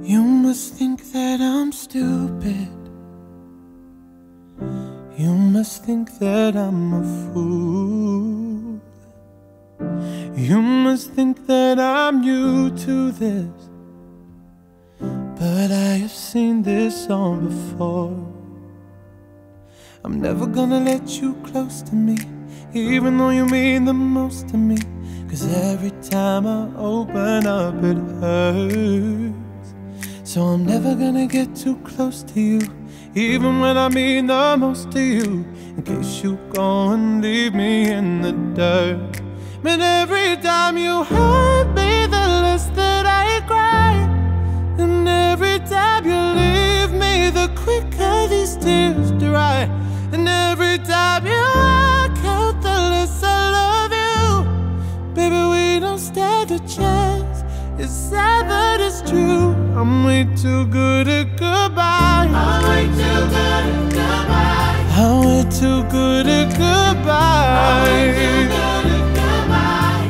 You must think that I'm stupid. You must think that I'm a fool. You must think that I'm new to this, but I have seen this all before. I'm never gonna let you close to me, even though you mean the most to me. 'Cause every time I open up it hurts. So I'm never gonna get too close to you, even when I mean the most to you, in case you go and leave me in the dirt. But every time you hurt me, the less that I cry. And every time you leave me, the quicker these tears dry. And every time you walk out, the less I love you. Baby, we don't stand a chance. It's sad but it's true. I'm way too good at goodbye. I'm way too good at goodbye. I'm way too good at goodbye. I'm way too good at goodbye.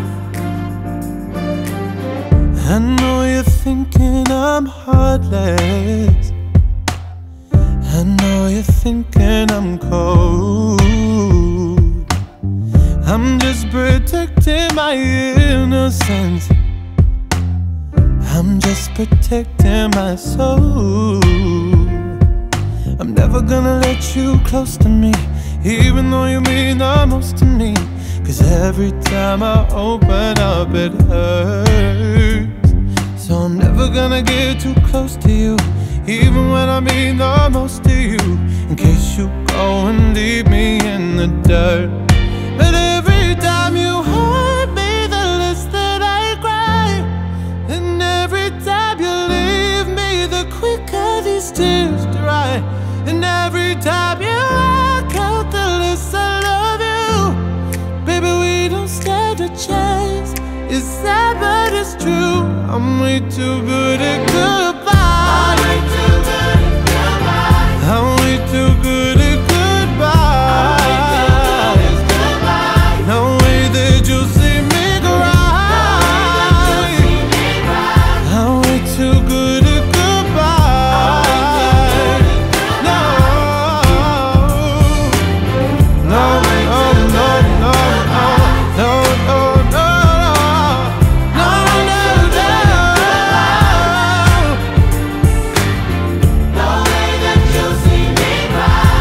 I know you're thinking I'm heartless. I know you're thinking I'm cold. I'm just protecting my innocence. I'm just protecting my soul. I'm never gonna let you close to me, even though you mean the most to me. 'Cause every time I open up it hurts. So I'm never gonna get too close to you, even when I mean the most to you, in case you go and leave me in the dirt. But every time you hurt me, the less that I cry. And every time you leave me, the quicker these tears dry. And every time you walk out, the less I love you. Baby, we don't stand a chance. It's sad but it's true. I'm way too good at goodbye. I'm way too good at goodbye. I'm way too good at goodbye. I'm way too good at goodbye. No way that you'll see me cry. I'm way too good at goodbye. No, no, no, no, no, no, no, no, no, no, no, No way that you'll see me cry.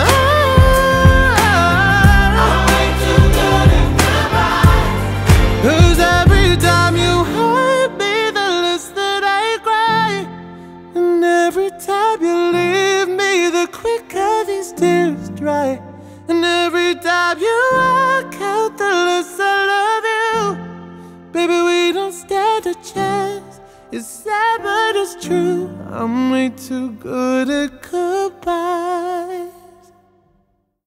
I'm way too good at goodbye. 'Cause every time you hurt me, the less that I cry. And every time you leave me, the quicker these tears dry. And every time you walk out, the less I love you. Baby, we don't stand a chance. It's sad but it's true. I'm way too good at goodbye.